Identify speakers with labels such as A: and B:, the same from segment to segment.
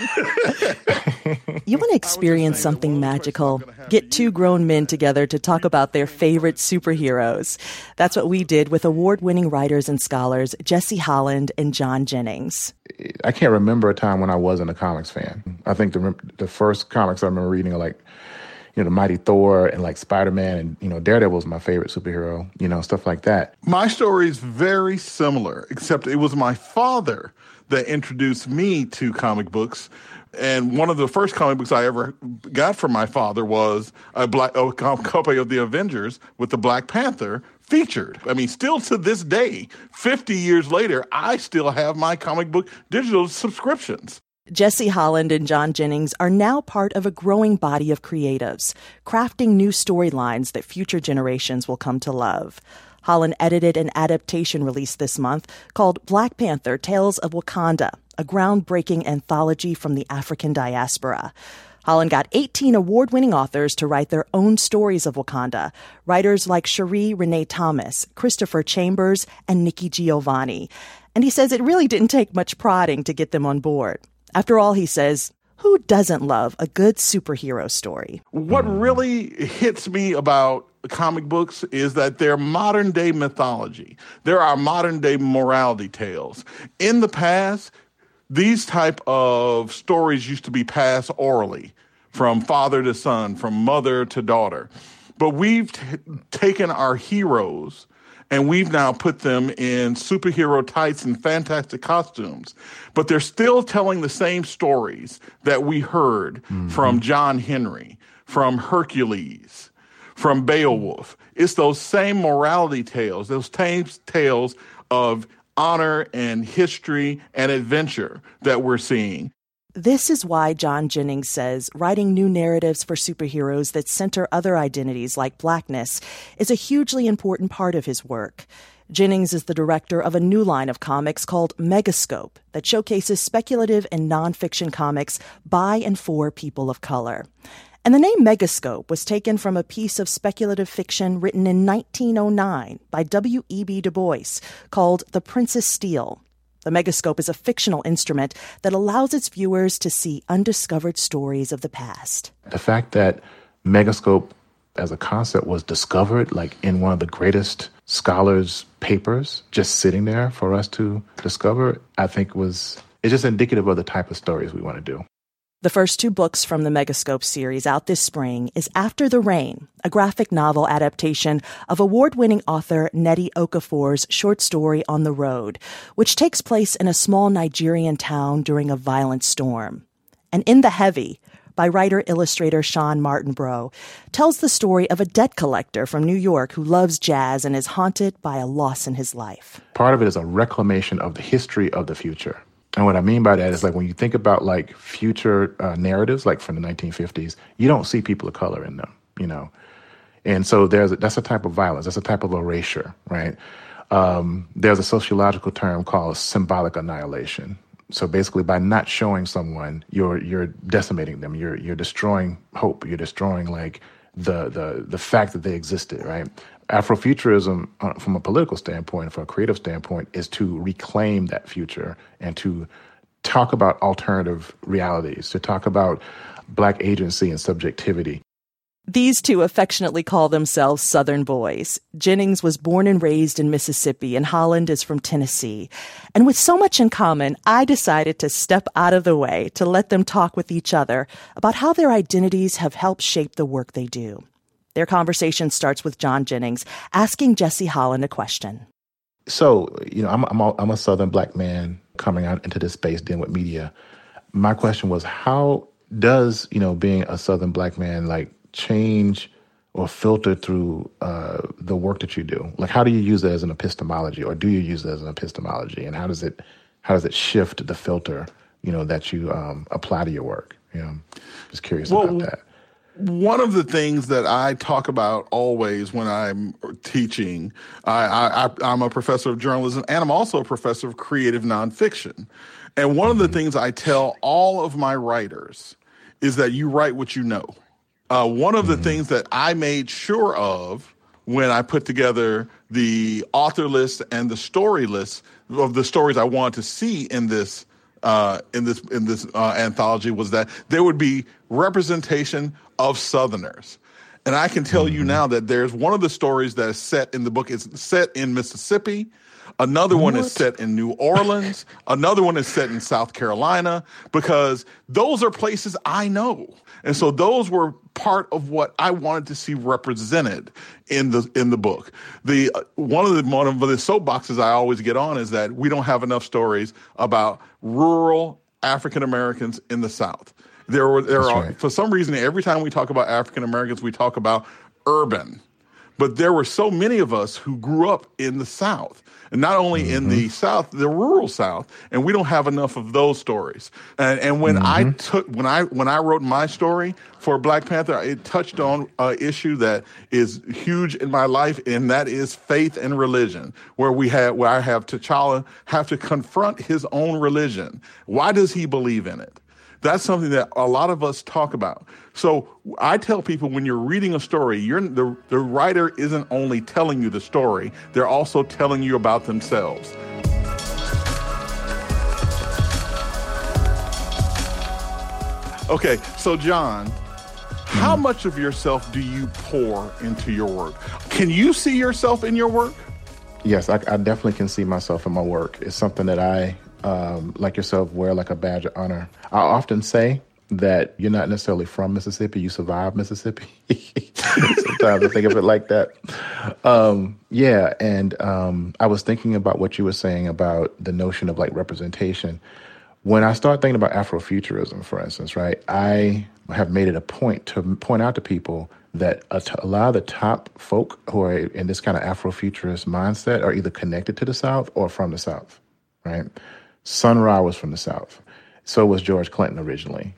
A: You want to experience something magical? Get two grown men together to talk about their favorite superheroes. That's what we did with award-winning writers and scholars Jesse Holland and John Jennings.
B: I can't remember a time when I wasn't a comics fan. I think the first comics I remember reading are like, the Mighty Thor and like Spider-Man and, Daredevil was my favorite superhero, stuff like that.
C: My story is very similar, except it was my father that introduced me to comic books. And one of the first comic books I ever got from my father was a copy of the Avengers with the Black Panther featured. I mean, still to this day, 50 years later, I still have my comic book digital subscriptions.
A: Jesse Holland and John Jennings are now part of a growing body of creatives, crafting new storylines that future generations will come to love. Holland edited an adaptation released this month called Black Panther: Tales of Wakanda, a groundbreaking anthology from the African diaspora. Holland got 18 award-winning authors to write their own stories of Wakanda, writers like Cherie Renee Thomas, Christopher Chambers, and Nikki Giovanni. And he says it really didn't take much prodding to get them on board. After all, he says, who doesn't love a good superhero story?
C: What really hits me about comic books is that they're modern-day mythology. There are modern-day morality tales. In the past, these type of stories used to be passed orally from father to son, from mother to daughter. But we've taken our heroes and we've now put them in superhero tights and fantastic costumes. But they're still telling the same stories that we heard from John Henry, from Hercules, from Beowulf. It's those same morality tales, those same tales of honor and history and adventure that we're seeing.
A: This is why John Jennings says writing new narratives for superheroes that center other identities like blackness is a hugely important part of his work. Jennings is the director of a new line of comics called Megascope that showcases speculative and nonfiction comics by and for people of color. And the name Megascope was taken from a piece of speculative fiction written in 1909 by W.E.B. Du Bois called The Princess Steel. The Megascope is a fictional instrument that allows its viewers to see undiscovered stories of the past.
B: The fact that Megascope as a concept was discovered like in one of the greatest scholars' papers, just sitting there for us to discover, I think it's just indicative of the type of stories we want to do.
A: The first two books from the Megascope series out this spring is After the Rain, a graphic novel adaptation of award-winning author Nnedi Okofor's short story On the Road, which takes place in a small Nigerian town during a violent storm. And In the Heavy, by writer-illustrator Sean Martinbrough, tells the story of a debt collector from New York who loves jazz and is haunted by a loss in his life.
B: Part of it is a reclamation of the history of the future. And what I mean by that is like when you think about like future narratives, like from the 1950s, you don't see people of color in them, And so that's a type of violence. That's a type of erasure, right? There's a sociological term called symbolic annihilation. So basically by not showing someone, you're decimating them. You're destroying hope. You're destroying like the fact that they existed, right? Afrofuturism, from a political standpoint, from a creative standpoint, is to reclaim that future and to talk about alternative realities, to talk about Black agency and subjectivity.
A: These two affectionately call themselves Southern boys. Jennings was born and raised in Mississippi, and Holland is from Tennessee. And with so much in common, I decided to step out of the way to let them talk with each other about how their identities have helped shape the work they do. Their conversation starts with John Jennings asking Jesse Holland a question.
B: So, I'm a Southern Black man coming out into this space dealing with media. My question was, how does, being a Southern Black man, like, change or filter through the work that you do? Like, how do you use it as an epistemology, or do you use it as an epistemology? And how does it shift the filter, that you apply to your work? Just curious about that.
C: One of the things that I talk about always when I'm teaching, I'm a professor of journalism, and I'm also a professor of creative nonfiction. And one of the things I tell all of my writers is that you write what you know. One of the things that I made sure of when I put together the author list and the story list of the stories I wanted to see in this in this anthology was that there would be representation of Southerners. And I can tell you now that there's one of the stories that is set in the book is set in Mississippi. Another one is set in New Orleans. Another one is set in South Carolina, because those are places I know. And so those were part of what I wanted to see represented in the book. One of the soapboxes I always get on is that we don't have enough stories about rural African Americans in the South. There are right. For some reason, every time we talk about African Americans, we talk about urban. But there were so many of us who grew up in the South, and not only in the South, the rural South, and we don't have enough of those stories. And when I wrote my story for Black Panther, it touched on an issue that is huge in my life, and that is faith and religion, where I have T'Challa have to confront his own religion. Why does he believe in it? That's something that a lot of us talk about. So I tell people, when you're reading a story, the writer isn't only telling you the story, they're also telling you about themselves. Okay, so John, how much of yourself do you pour into your work? Can you see yourself in your work?
B: Yes, I definitely can see myself in my work. It's something that I, like yourself, wear like a badge of honor. I often say that you're not necessarily from Mississippi, you survived Mississippi. Sometimes I think of it like that. I was thinking about what you were saying about the notion of like representation. When I start thinking about Afrofuturism, for instance, right, I have made it a point to point out to people that a lot of the top folk who are in this kind of Afrofuturist mindset are either connected to the South or from the South, right? Sun Ra was from the South. So was George Clinton originally.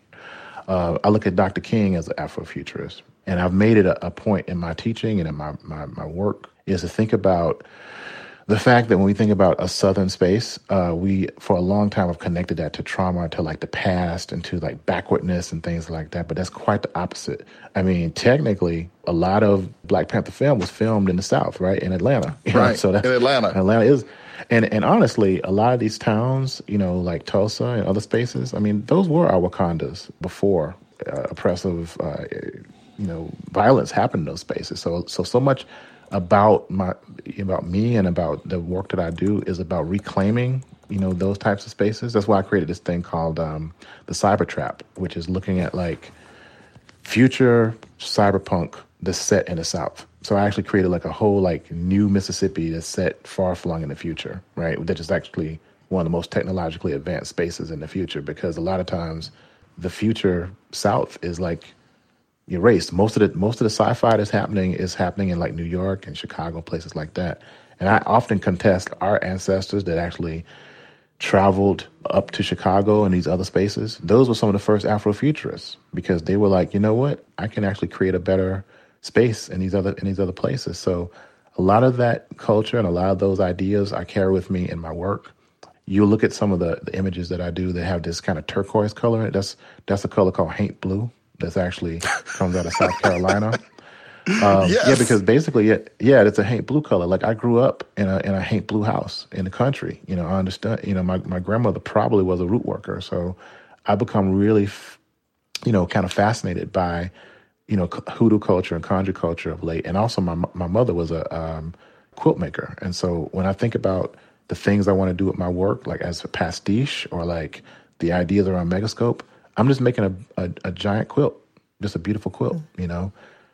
B: I look at Dr. King as an Afrofuturist, and I've made it a point in my teaching and in my work is to think about the fact that when we think about a Southern space, we for a long time have connected that to trauma, to like the past, and to like backwardness and things like that. But that's quite the opposite. I mean, technically, a lot of Black Panther film was filmed in the South, right, in Atlanta.
C: Right, so that's, in Atlanta.
B: Atlanta is. And honestly, a lot of these towns, like Tulsa and other spaces, I mean, those were our Wakandas before oppressive, violence happened in those spaces. So much about me and about the work that I do is about reclaiming, those types of spaces. That's why I created this thing called the Cyber Trap, which is looking at like future cyberpunk that's set in the South. So I actually created like a whole like new Mississippi that's set far flung in the future, right? That is actually one of the most technologically advanced spaces in the future, because a lot of times the future South is like erased. Most of the sci-fi that's happening is happening in like New York and Chicago, places like that. And I often contest our ancestors that actually traveled up to Chicago and these other spaces. Those were some of the first Afrofuturists, because they were like, you know what? I can actually create a better space in these other places. So a lot of that culture and a lot of those ideas I carry with me in my work. You look at some of the images that I do that have this kind of turquoise color in it. That's a color called haint blue. That's actually comes out of South Carolina.
C: Yes.
B: Yeah, because basically, it's a haint blue color. Like I grew up in a haint blue house in the country. I understand. My grandmother probably was a root worker, so I become really, kind of fascinated by, hoodoo culture and conjure culture of late. And also, my mother was a quilt maker, and so when I think about the things I want to do with my work, like as a pastiche or like the ideas around Megascope, I'm just making a giant quilt, just a beautiful quilt, and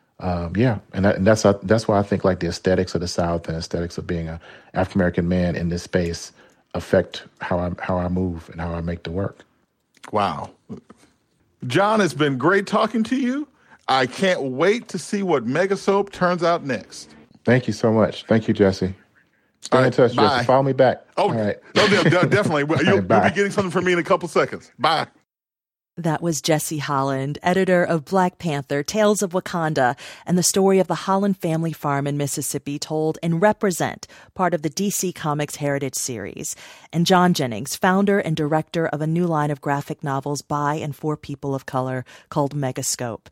B: that's why I think like the aesthetics of the South and aesthetics of being an African American man in this space affect how I move and how I make the work.
C: Wow, John, it's been great talking to you. I can't wait to see what Megasoap turns out next.
B: Thank you so much. Thank you, Jesse. Stay in touch, Jesse. Follow me back.
C: Oh,
B: all right.
C: No, definitely. You'll be getting something from me in a couple seconds. Bye.
A: That was Jesse Holland, editor of Black Panther, Tales of Wakanda, and the story of the Holland family farm in Mississippi told in Represent, part of the DC Comics Heritage series. And John Jennings, founder and director of a new line of graphic novels by and for people of color called Megascope.